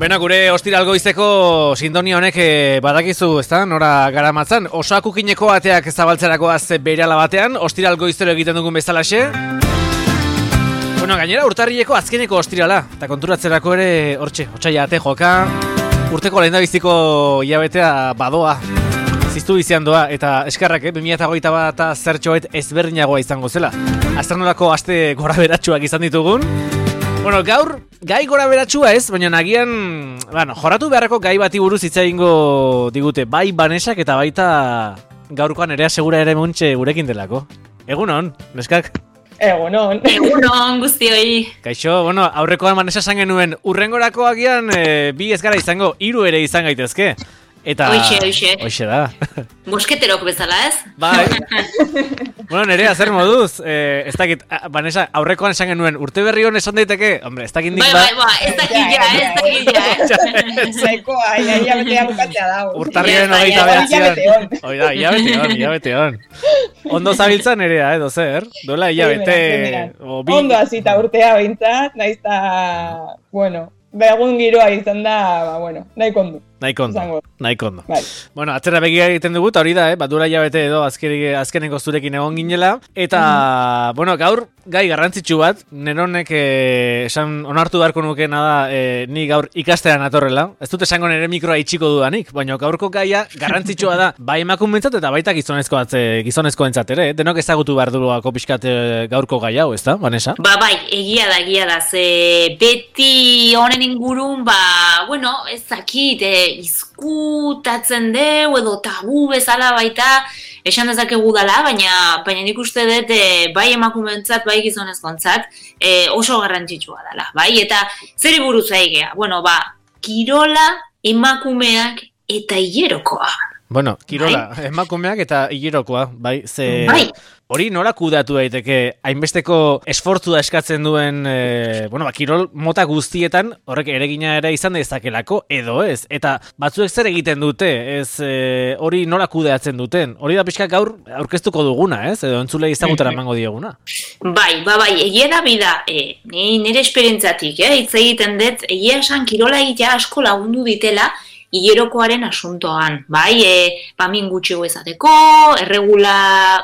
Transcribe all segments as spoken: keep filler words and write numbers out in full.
Bena, gure ostiral goizeko sintonia honek eh, badakizu, ezta? Nora garamatzan. Osakukineko ateak zabaltzerako az berehala batean, ostiral goizero egiten dugun bezalaxe. Bueno, gainera urtarrileko azkeneko ostirala, eta konturatzerako ere hortxe, otsaila ate joka, urteko lehendabiziko hilabetea badoa. Ziztu bizian doa, eta eskarrak, eh? bi mila hogeita bat zertxoet ezberdinagoa izango zela. Astronolako aste gora beratsuak izan ditugun. Bueno, gaur, gai gora beratxua ez, baina nagian, bueno, joratu beharreko gai bati buruz hitz egingo digute, bai Banesak eta baita gaurkoan Nerea Segura ere muntxe gurekin delako. Egunon, neskak? Egunon. Egunon guztioi. Kaixo, bueno, aurrekoan Banesa esan genuen, urrengorako agian e, bi ez gara izango, hiru ere izan gaitezke. Eta... Oixe, oixe. Oixe da. Mosketerok bezala, ez? Bai. Bueno, Nerea, zer moduz? Eh, ez dakit, Banesa, aurrekoan esan genuen, urte berri hon esan daiteke? Hombre, ez dakit nik bai, ba... Bai, bai, ez dakit ja, ez dakit ja. Zaikoa, ia betea bukatzea dago. Urtarriaren hogeita behatzean. Hoi da, ia bete hon, ia bete hon. Ondo zabiltza Nerea, edo zer? Duela, ia bete... Ondo hasita urtea behintzat, naiz ta... Bueno, begun giroa izan da, ba, bueno, nahi kondu. Nahi kondo, nahi kondo. Bai. Bueno, atzera begia egiten dugu, eta hori da, eh? Bat dura hilabete edo azkenik, azkeneko zurekin egon ginela. Eta, mm-hmm. bueno, gaur gai garrantzitsu bat, neronek eh, esan onartu beharko nukena da eh, ni gaur ikastean atorrela. Ez dut esango nire mikroa itxiko dudanik, baina gaurko gaia garrantzitsua da, bai emakumentzat eta baita gizonezko gizonezkoentzat ere. Eh? Denok ezagutu behar duruako pixkat eh, gaurko gai hau, ez da, Banesa? Ba, bai, egia da, egia da, ze beti honen ingurun, ba, bueno, ez dakit, eh, izkutatzen deu edo tabu bezala baita esan dezakegu dela, baina baina nik uste dut e, bai emakumeentzat, bai gizonezkoentzat e, oso garrantzitsua dela, bai? Eta zer buruz aigea? Bueno, ba, kirola, emakumeak eta hilerokoa. Bueno, kirola, bai? Emakumeak eta hilerokoa, bai? Ze... Bai. Hori nola kudeatu daiteke, hainbesteko esfortzua eskatzen duen, e, bueno, ba, kirol mota guztietan, horrek eregina ere izan dezakelako, edo ez? Eta batzuek zer egiten dute, ez e, hori nola kudeatzen duten? Hori da pixka gaur aurkeztuko duguna, ez? Edo entzule izagutara emango dieguna. Bai, ba, bai, egia da bida, e, nire esperientzatik, eh, hitz egiten dut, egia esan kirola egitea asko lagundu ditela, hilerokoaren asuntoan, bai, e, pamin gutxiago ezateko, erregula,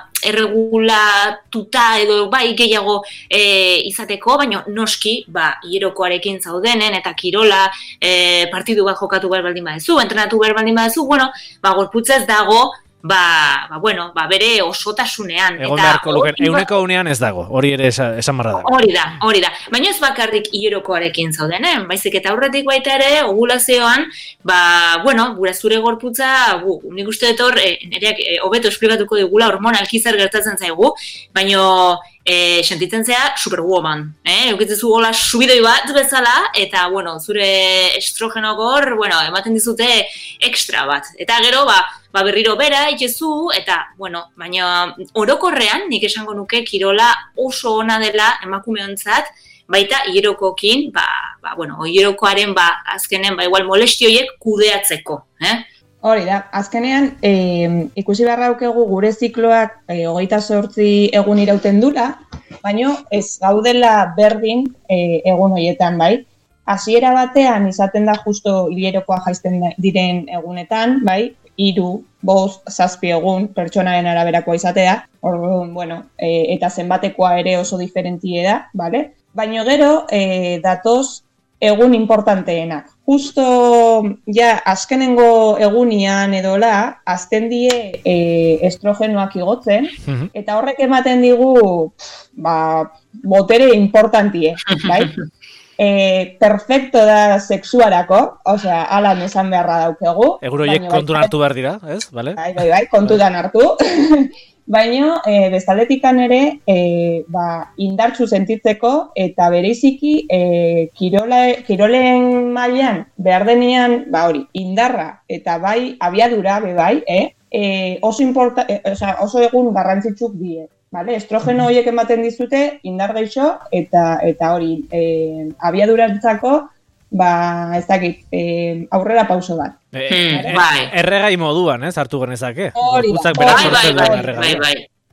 erregulatuta edo bai gehiago e, izateko, baina noski, ba, hilerokoarekin zaudenen eta kirola e, partidu bat jokatu behar baldin badezu, entrenatu behar baldin badezu, bueno, ba, gorputza ez dago, ba, ba, bueno, ba, bere osotasunean. Egon beharko luken, euneko unean ez dago, hori ere esan, esan marra dago. Hori da, hori da. Baina ez bakarrik hilerokoarekin zaudenen, baizik eta aurretik baita ere, ovulazioan, ba, bueno, gure zure gorputza, bu, nik uste dut hor, e, nereak e, hobeto esplikatuko digula, hormonalki zer gertatzen zaigu, baina e, sentitzen zea superwoman, eh? Eukitzezu gola subidoi bat bezala, eta, bueno, zure estrogenok hor, bueno, ematen dizute extra bat. Eta gero, ba, ba berriro bera, itxezu, eta, bueno, baina orokorrean, nik esango nuke kirola oso ona dela emakumeontzat, baita hilerokoekin, ba, ba, bueno, hilerokoaren, ba, azkenen, ba, igual molestioiek kudeatzeko, eh? Hori da, azkenean, e, ikusi beharra daukegu gure zikloak e, hogeita zortzi egun irauten dula, baina ez gaudela berdin e, egun horietan, bai? Hasiera batean izaten da justo hilerokoa jaisten diren egunetan, bai? Hiru, bost, zazpi egun pertsonaren araberakoa izatea, orduan, bueno, e, eta zenbatekoa ere oso diferentie da, bale? Baina gero, e, datoz egun importanteenak. Justo, ja, azkenengo egunian edola, azten die e, estrogenoak igotzen, eta horrek ematen digu, ba, botere importantie, bai? E, perfecto da sexuarako, osea, alan esan beharra daukegu. Eguroiek kontuan hartu behar dira, ez? Vale? Bai, bai, bai, kontutan hartu. Baina, e, bezaldetikan ere, e, ba, indartsu sentitzeko, eta bereiziki, e, kirola, kirolen mailan behar denean, ba hori, indarra, eta bai, abiadura, be bai, eh? E, oso, importa, e, oza, oso egun garrantzitsuk die. Vale, estrogeno horiek ematen dizute, indar geixo, eta, eta hori, e, abiadurantzako, ba, ez dakit, e, aurrera pauso bat. E, e, erregai moduan, ez, hartu genezake. Hori da, bai, bai, bai, bai, bai.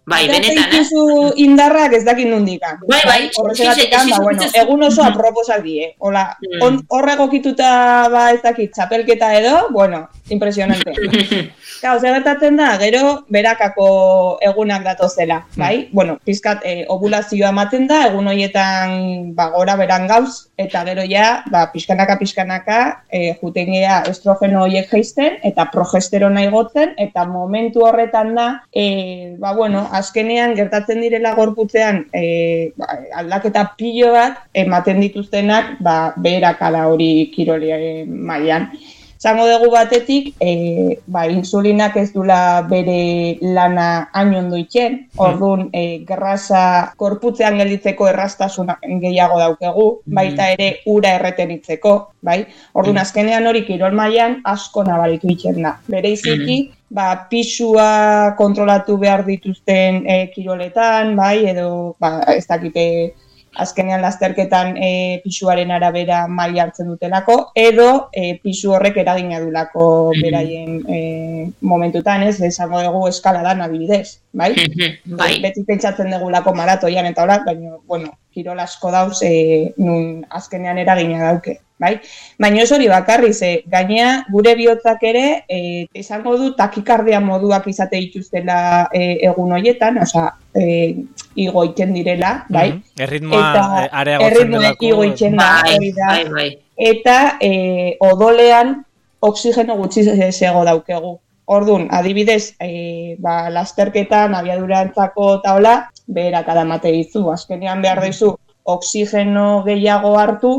Bai, benetan, eh? Zu indarrak ez dakit nundikan. Bai, bai. Horregatik, ba, bueno, egun oso aproposak die. Hola, horregokituta, ba, ez dakit, txapelketa edo, bueno, impresionante. Gau, zer gertatzen da, gero, berakako egunak datozela, bai? Bueno, pizkat, eh, ovulazioa ematen da, egun horietan, ba, gora beran gauz, eta gero ja, ba, pixkanaka, pixkanaka, eh, juten gea estrogeno horiek jaisten, eta progesterona igotzen, eta momentu horretan da, eh, ba, bueno, azkenean gertatzen direla gorputzean e, ba, aldaketa pilo bat ematen dituztenak ba, beherakada hori kirole mailan. Zango dugu batetik, e, ba, insulinak ez dula bere lana hain ondo itxen, orduan e, grasa gorputzean gelditzeko erraztasun gehiago daukegu, baita ere ura erretenitzeko, bai? Orduan azkenean hori kirol mailan asko nabaritu itxen da. Bereiziki, ba, pisua kontrolatu behar dituzten e, kiroletan, bai, edo, ba, ez dakite, azkenean lasterketan e, pisuaren arabera maila hartzen dutelako, edo e, pisu horrek eragina dulako beraien e, momentutan, ez, esango dugu eskaladan adibidez, bai? bai. Beti pentsatzen dugulako maratoian eta horak, baina, bueno, kirol asko dauz, e, nun azkenean eragina dauke. Bai? Baina ez hori bakarri, ze gainea gure bihotzak ere e, izango du takikardia moduak izate dituztela e, egun horietan, osea, e, igo iten direla, bai? Mm-hmm. Erritmoa areagotzen delako. Igo iten da, bai, bai, bai. Eta e, odolean oksigeno gutxi zego daukegu. Orduan, adibidez, e, ba, lasterketan, abiadurantzako eta hola, beherakada emate dizu. Azkenean behar dizu oksigeno gehiago hartu,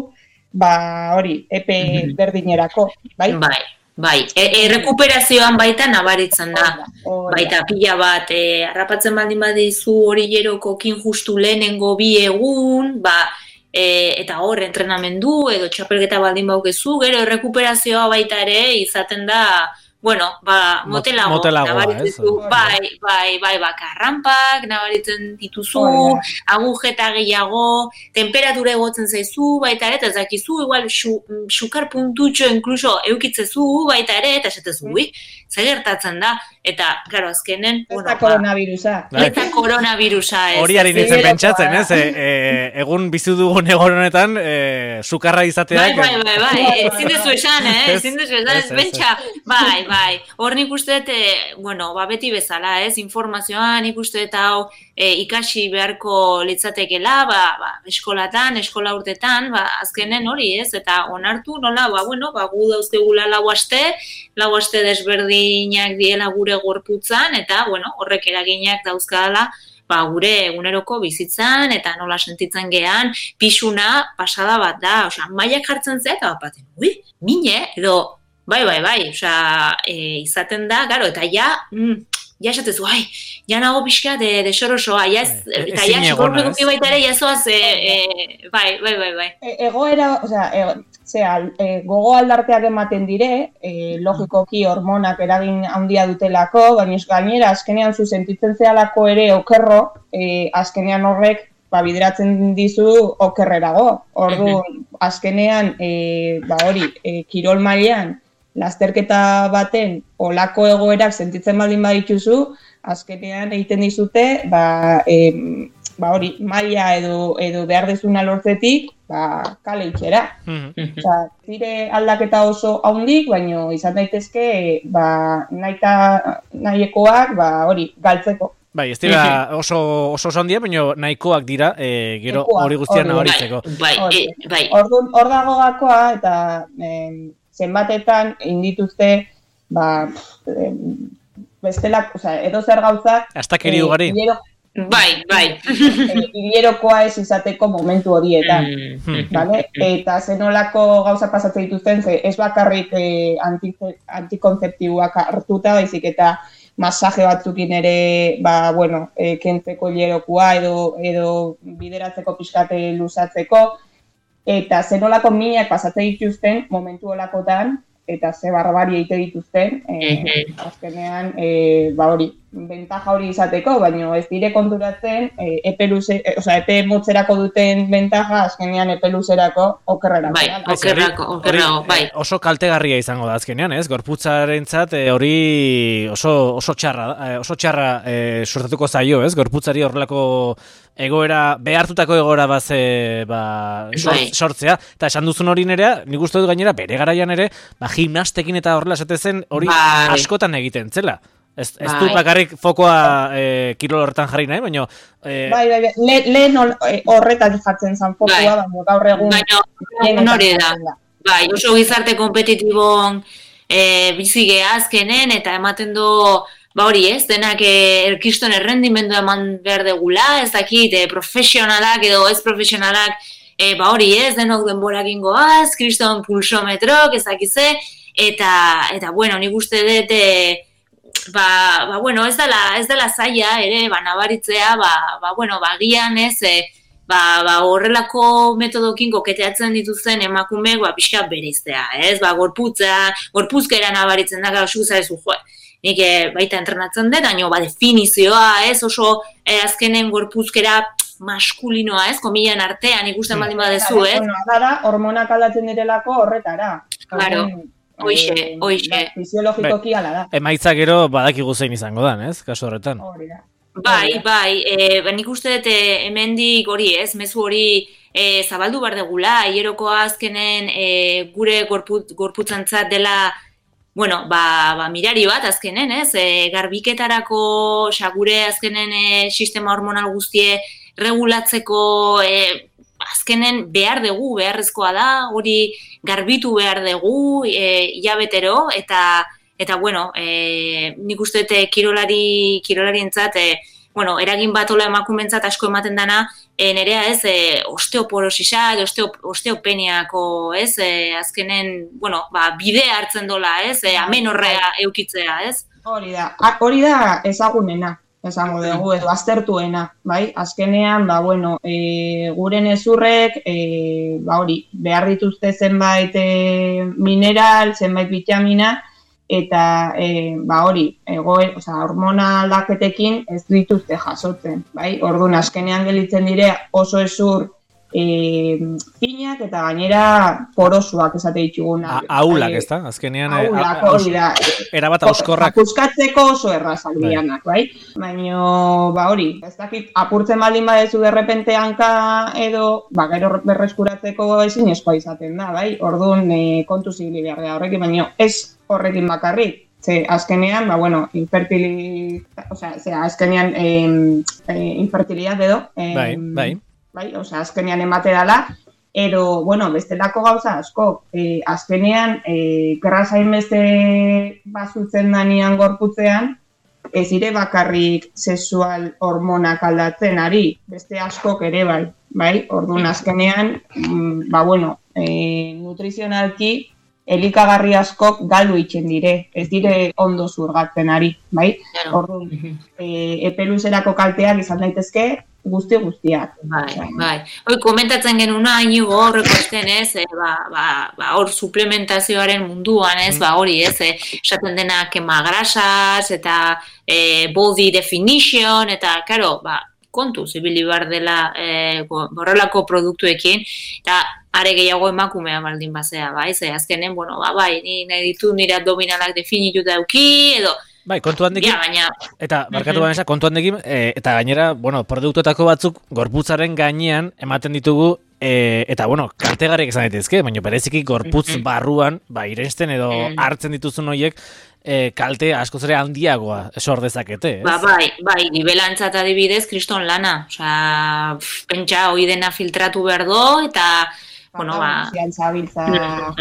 ba, hori, epe berdinerako, bai? Bai, bai. Errekuperazioan baita nabaritzen da. Baita pila bat, e, harrapatzen baldin badizu hori jerokokin justu lehenengo bi egun, ba, e, eta hor entrenamendu edo txapelketa baldin baukezu, gero errekuperazioa baita ere izaten da, bueno, ba, motelago, motelagoa, nabaritzen bai, bai, bai, bakarrampak, nabaritzen dituzu, agujeta gehiago, temperatura egotzen zaizu, baita ere, eta zakizu, igual, xukar puntutxo inkluso eukitzezu, baita ere, eta esatezu, ui, ze gertatzen da, eta, claro, azkenen, ez da koronavirusa. Ez da koronavirusa, ez. Hori ari nintzen pentsatzen, ez? E, e, egun bizi dugun egon honetan, e, sukarra izateak. Bai, bai, bai, bai, ezin duzu esan, eh? Ezin duzu esan, ez bentsa, bai, bai. Hor nik uste dut, bueno, ba, beti bezala, ez? Informazioan nik uste dut hau e, ikasi beharko litzatekela, ba, ba, eskolatan, eskola urtetan, ba, azkenen hori, ez? Eta onartu, nola, ba, bueno, ba, gu dauzkegula lau aste, lau aste desberdinak diela gure gorputzan, eta, bueno, horrek eraginak dauzkadala, ba, gure eguneroko bizitzan, eta nola sentitzen gean, pisuna pasada bat da, osea, mailak jartzen zea, eta bat baten, ui, mine, edo, bai, bai, bai, osea, e, izaten da, garo, eta ja, mm, ja esatezu, ai, ja nago pixka de, de xorosoa, ja ez, eta ja txikorpeguki baita ere, ja zoaz, e, e, bai, bai, bai, bai. E, egoera, osea, e, zera, e, gogo aldarteak ematen dire, e, logikoki hormonak eragin handia dutelako, baina ez gainera, azkenean zu sentitzen zehalako ere okerro, e, azkenean horrek, ba, bideratzen dizu okerrerago. Orduan, azkenean, e, ba, hori, e, kirol mailan, lasterketa baten olako egoerak sentitzen baldin badituzu, azkenean egiten dizute, ba, e, ba hori, maila edo, edo behar dezuna lortzetik, ba, kale itxera. Mm-hmm. Osa, zire aldaketa oso haundik, baina izan daitezke, ba, nahita nahiekoak, ba, hori, galtzeko. Bai, ez dira oso oso handia, baina nahikoak dira, e, gero hori guztian nabaritzeko. Bai, bai, bai. Orduan, hor dago gakoa, eta eh, zenbatetan indituzte, ba, eh, bestelak, oza, edo zer gauzak... Astakeri ugari. Eh, bai, bai. Hilerokoa ez izateko momentu horietan, mm. vale? Eta zenolako gauza pasatzen dituzten, ze ez bakarrik eh, antikonzeptiboak hartuta, baizik eta masaje batzukin ere, ba, bueno, eh, kentzeko hilerokoa edo, edo bideratzeko pixkate luzatzeko, eta zenolako minak pasatzen dituzten momentu holakotan, eta ze barbaria egite dituzten, eh, azkenean, eh, ba hori, bentaja hori izateko, baina ez dire konturatzen e, epe luze, e, o sea, epe motzerako duten bentaja azkenean epe luzerako okerrerako. Bai, okerrako, okerrako, bai. Oso kaltegarria izango da azkenean, ez? Gorputzarentzat e, hori oso oso txarra, e, oso txarra e, suertatuko zaio, ez? Gorputzari horrelako egoera, behartutako egoera baze, ba, bai. sortzea. Eta esan duzun hori nerea, nik uste dut gainera, bere garaian ere, ba, gimnastekin eta horrela esatezen hori bai. askotan egiten zela. Ez, ez bai. du bakarrik fokoa e, kirol horretan jarri nahi, baina... E... Bai, bai, bai, Le, lehen horretan jartzen zen fokua, bai. baina gaur egun... Baina, hori da. Bai, oso gizarte kompetitibon e, bizigea azkenen, eta ematen du, ba hori ez, denak e, erkiston errendimendu eman behar degula, ez dakit, e, profesionalak edo ez profesionalak, e, ba hori ez, denok denborak ingoaz, kriston pulsometrok, ez dakize, eta, eta bueno, nik uste dut... E, Ba, ba, bueno, ez dela, ez dela zaila ere, ba, nabaritzea, ba, ba, bueno, ba, gian ez, e, ba, ba, horrelako metodokin koketeatzen dituzten emakumeek, ba, pixka bereiztea, ez, ba, gorputza, gorpuzkera nabaritzen da, gara, suzarezu, jo, nik e, baita entrenatzen dut, baina, ba, definizioa, ez, oso e, azkenen gorpuzkera maskulinoa, ez, komilan artean, ikusten baldin badezu, ez. Bueno, da, hormonak aldatzen direlako horretara. Claro. Hoixe, hoixe. Fisiologikoki ala da. Emaitza gero badakigu zein izango dan, ez? Kasu horretan. Hori da. Bai, bai, e, nik uste dut e, hemendik hori ez, mezu hori e, zabaldu behar degula, hierokoa azkenen e, gure gorput, gorputzantzat dela, bueno, ba, ba mirari bat azkenen, ez? E, garbiketarako, oza, gure azkenen e, sistema hormonal guztie regulatzeko e, azkenen behar dugu, beharrezkoa da, hori garbitu behar dugu, e, hilabetero, eta, eta bueno, e, nik uste dut kirolari, kirolarientzat, e, bueno, eragin bat ola emakumentzat asko ematen dana, e, nerea ez, e, osteoporosisa, osteo, osteopeniako, ez, e, azkenen, bueno, ba, bide hartzen dola, ez, e, amenorrea eukitzea, ez? Hori da, hori da ezagunena. Esango dugu, edo aztertuena, bai? Azkenean, ba, bueno, e, gure nezurrek, e, ba, hori, behar dituzte zenbait e, mineral, zenbait vitamina, eta, e, ba, hori, egoe, osea, hormona aldaketekin ez dituzte jasotzen, bai? Orduan, azkenean gelitzen dire oso ezur e, finak eta gainera porosuak esate dituguna. Aulak, ez da? Azkenean... Aulak, hori da. Erabat auskorrak. Akuskatzeko oso errazak dianak, bai? Baina, ba hori, ez dakit, apurtzen baldin badezu derrepente hanka edo, ba, gero berreskuratzeko ezin eskoa izaten da, bai? Orduan, e, kontu zibili behar da horrekin, baina ez horrekin bakarrik. Ze, azkenean, ba, bueno, infertilidad, o sea, ze, azkenean, eh, eh, infertilidad edo. Eh, bai, bai. Bai, osea, azkenean emate dala, edo, bueno, bestelako gauza asko, e, azkenean, e, grasa inbeste bazutzen danian gorputzean, ez dire bakarrik sexual hormonak aldatzen ari, beste askok ere bai, bai, orduan azkenean, mm, ba, bueno, e, nutrizionalki, elikagarri askok galdu itzen dire, ez dire ondo zurgatzen ari, bai? Orduan, e, epe luzerako kalteak izan daitezke, guzti guztiak. Bai, bai. Hoi, komentatzen genuna inigo horreko esten, ez, e, ba, ba, ba, hor suplementazioaren munduan, ez, ba, hori, ez, e, esaten dena kemagrasas, eta e, body definition, eta, karo, ba, kontu zibili behar dela e, horrelako produktuekin, eta are gehiago emakumea baldin bazea, bai, ze azkenen, bueno, ba, bai, ni nahi ditu nire abdominalak definituta euki, edo, bai, kontu handekin, ja, baina... eta, barkatu baina, kontu handekin, e, eta gainera, bueno, produktuetako batzuk gorputzaren gainean ematen ditugu, e, eta, bueno, kaltegarriak izan daitezke, baina bereziki gorputz barruan, ba, irensten edo hartzen dituzun horiek, e, kalte askoz ere handiagoa sor dezakete, ez? Ba, bai, bai, nibelantzat adibidez, kriston lana, osea, pentsa hoi dena filtratu behar do, eta, bueno, ba... Zabiltza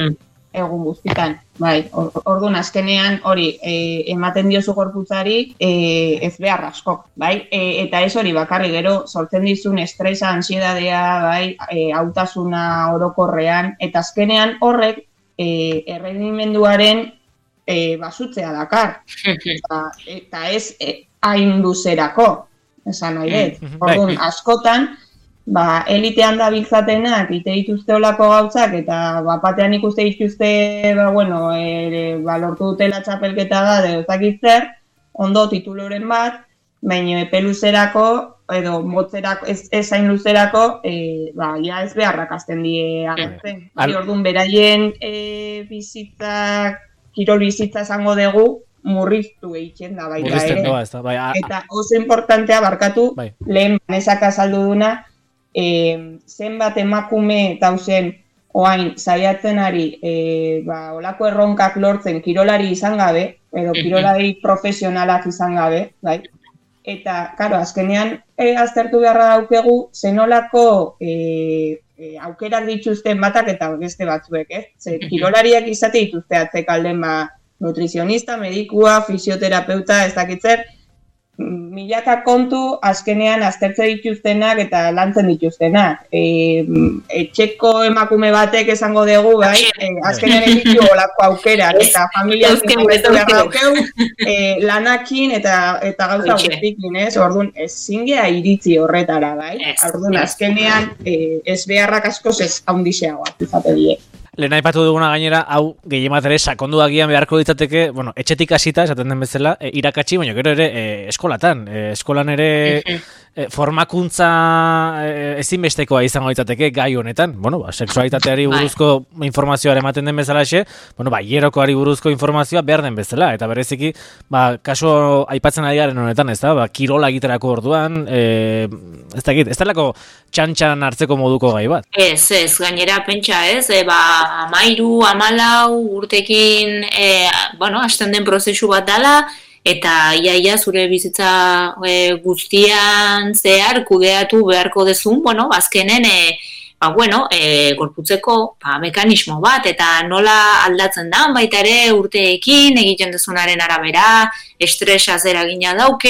egun guztitan, bai, orduan azkenean hori e, ematen diozu gorputzari e, ez behar askok, bai, e, eta ez hori bakarri gero sortzen dizun estresa, ansiedadea, bai, e, hautasuna orokorrean, eta azkenean horrek e, errendimenduaren e, basutzea dakar, eta, eta ez e, hain luzerako, esan nahi dut, orduan askotan, ba, elitean da biltzatenak, ite dituzte olako gautzak, eta bapatean ikuste dituzte, ba, bueno, e, ba, lortu dutela txapelketa da, edo zakitzer, ondo tituloren bat, baina epe luzerako, edo motzerako, ez, ez hain luzerako, e, ba, ja ez beharrak azten die agertzen. Al... Orduan, beraien e, bizitzak, kirol bizitza esango dugu, murriztu egiten da baita ere. Doa, ez da, bai, a... Eta oso importantea barkatu, bai. Lehen Banesak azaldu duna, e, zenbat emakume dauzen oain saiatzen ari, e, ba, olako erronkak lortzen kirolari izan gabe, edo kirolari profesionalak izan gabe, bai? Eta, karo, azkenean e, aztertu beharra daukegu, zenolako e, e, aukerak dituzten batak eta beste batzuek, ez? Ze, kirolariak izate dituzte atzekalden, ba, nutrizionista, medikua, fisioterapeuta, ez dakitzer, milaka kontu azkenean aztertze dituztenak eta lantzen dituztenak. E, etxeko emakume batek esango dugu, bai, e, azkenean editu olako aukerak eta familia daukeu, e, lanakin eta eta gauza guztikin, ez? Orduan, ezin gea iritzi horretara, bai? Orduan, azkenean e, ez beharrak askoz ez haundixeagoak izate die. Lehen aipatu duguna gainera, hau gehiemat ere sakondu agian beharko ditzateke, bueno, etxetik hasita, esaten den bezala, e, irakatsi, baina gero ere e, eskolatan. E, eskolan ere e, formakuntza e, ezinbestekoa izango ditzateke gai honetan. Bueno, ba, sexualitateari buruzko informazioa ematen den bezalaxe, bueno, ba, hierokoari buruzko informazioa behar den bezala. Eta bereziki, ba, kaso aipatzen ari garen honetan, ez da, ba, kirola egiterako orduan, e, ez da egit, ez talako txantxan hartzeko moduko gai bat. Ez, ez, gainera pentsa ez, e, ba, amairu, amalau, urtekin, e, bueno, hasten den prozesu bat dala, eta iaia zure bizitza e, guztian zehar kudeatu beharko dezun, bueno, azkenen, e, ba, bueno, e, gorputzeko ba, mekanismo bat, eta nola aldatzen da, baita ere urteekin, egiten dezunaren arabera, estresa zeragina dauke,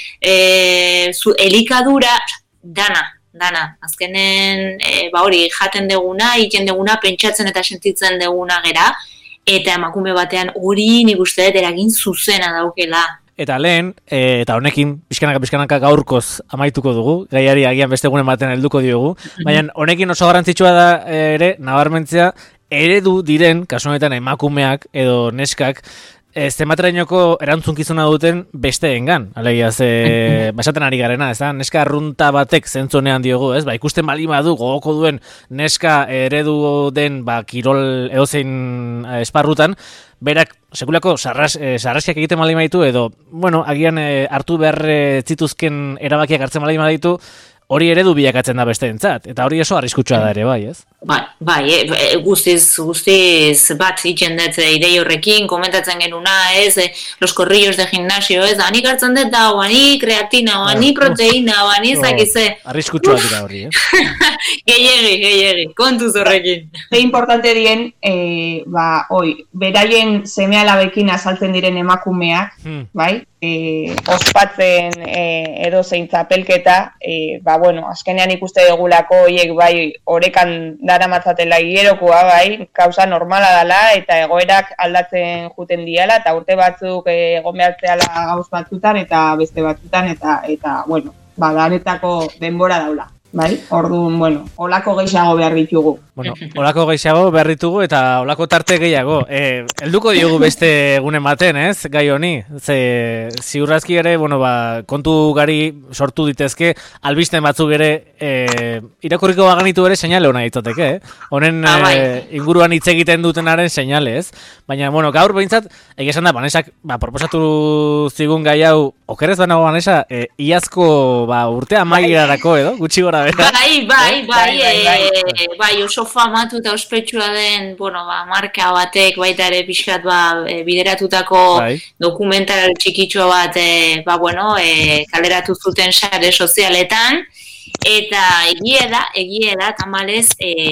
e, zu, elikadura, dana. Dana, azkenen e, ba hori jaten deguna, egiten deguna, pentsatzen eta sentitzen deguna gera, eta emakume batean hori nik uste dut eragin zuzena daukela. Eta lehen, e, eta honekin, pixkanaka pixkanaka gaurkoz amaituko dugu, gaiari agian beste egunen baten helduko diogu, baina honekin oso garrantzitsua da ere, nabarmentzea, eredu diren, kasu honetan emakumeak edo neskak, E, zenbaterainoko erantzunkizuna duten besteengan. Alegia, ze basaten ari garena, ez da? Neska arrunta batek zentzonean diogu, ez? Ba, ikusten bali badu gogoko duen neska eredu den ba, kirol edozein esparrutan, berak sekulako sarras, eh, sarraskiak egiten bali baditu, edo, bueno, agian eh, hartu behar eh, zituzken erabakiak hartzen bali baditu, hori eredu bilakatzen da besteentzat, eta hori oso arriskutsua da ere, bai, ez? Bai, bai, e, guztiz, guztiz bat itzen dut idei horrekin, komentatzen genuna, ez, e, los corrillos de gimnasio, ez, anik hartzen dut da, oani kreatina, oani proteína, oani zakize. Arriskutsua dira hori, eh? Gehiegi, gehiegi, kontuz horrekin. Ze importante dien, e, ba, oi, beraien seme alabekin azaltzen diren emakumeak, hmm. bai? E, ospatzen e, edo zein txapelketa, e, ba, bueno, azkenean ikuste dugulako horiek bai orekan dara matzatela hilerokoa, bai, kauza normala dela eta egoerak aldatzen juten diala eta urte batzuk egon behartzeala gauz batzutan eta beste batzutan eta, eta bueno, ba, danetako denbora daula. Bai, orduan, bueno, olako gehiago behar ditugu. Bueno, olako gehiago behar ditugu eta olako tarte gehiago. E, helduko diogu beste egunen baten, ez, gai honi. Ze, ziurrazki ere, bueno, ba, kontu gari sortu ditezke, albisten batzuk ere, e, irakurriko baganitu ere seinale hona ditzateke, eh? Honen ah, e, inguruan hitz egiten dutenaren seinale, ez? Baina, bueno, gaur behintzat, egia esan da, Banesak, ba, proposatu zigun gai hau, okerez banago Banesa, e, iazko, ba, urtea maierarako edo, gutxi gora. Bai, bai, bai, bai, bai, oso famatu eta ospetsua den, bueno, ba, marka batek baita ere pixkat ba, bideratutako dokumental txikitxo bat, e, ba, bueno, e, kaleratu zuten sare sozialetan, eta egie da, egie da, tamalez,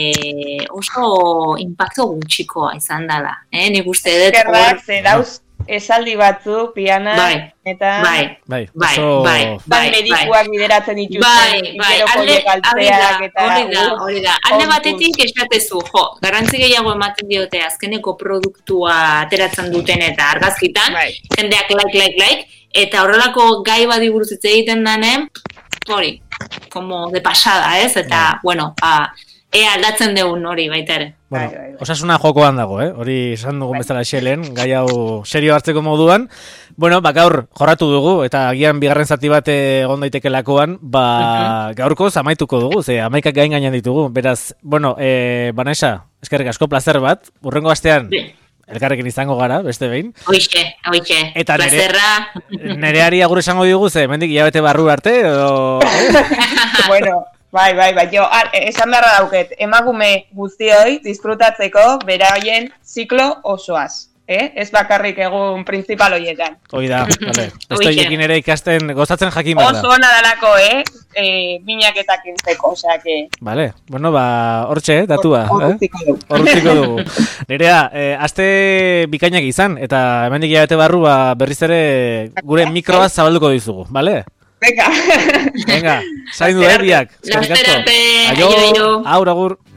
e, oso impacto gutxikoa izan dela, eh? Nik uste dut... Eskerrak, ze dauz esaldi batzu, piana, bai, eta... Bai, bai, bai, oso... bai, bai, medikuak bideratzen dituzten, bai, bai, alde, eta... hori da, hori da, alde batetik esatezu, jo, garrantzi gehiago ematen diote azkeneko produktua ateratzen duten eta argazkitan, bai. Jendeak like, like, like, eta horrelako gai badi buruz hitz egiten danen, hori, como de pasada, ez, eta, bai. Bueno, ba, ea aldatzen deun hori baita ere. Bueno, bai, bai, bai. osasuna jokoan dago, eh? Hori esan dugun Bai. bezala xelen, gai hau serio hartzeko moduan. Bueno, ba, gaur jorratu dugu, eta agian bigarren zati bat egon daitekeelakoan, ba, Mhm. gaurko amaituko dugu, ze amaikak gain gainean ditugu. Beraz, bueno, eh, Vanessa, eskerrik asko plazer bat, urrengo astean elkarrekin izango gara, beste behin. Hoixe, hoixe. Eta nere- Plazerra. Nereari agur esango digu, ze hemendik hilabete barru arte, edo... Bueno, bai, bai, bai, jo, ar, esan beharra dauket, emakume guztioi disfrutatzeko beraien ziklo osoaz. Eh? Ez bakarrik egun principal horietan. Hoi da, vale. Beste Hoixe. horiekin ere ikasten, gozatzen jakin behar da. Oso ona dalako, eh? E, minak intzeko, osea, que... Vale, bueno, ba, hortxe, eh, datua. Hor eh? utziko dugu. Hor utziko dugu. Nerea, eh, aste bikainak izan, eta hemendik hilabete barru ba, berriz ere gure mikroa zabalduko dizugu, bale? Venga. Venga, zain du, eh, biak. Eskerrik asko. Laster arte. Aio, Aio, aio. aur, agur.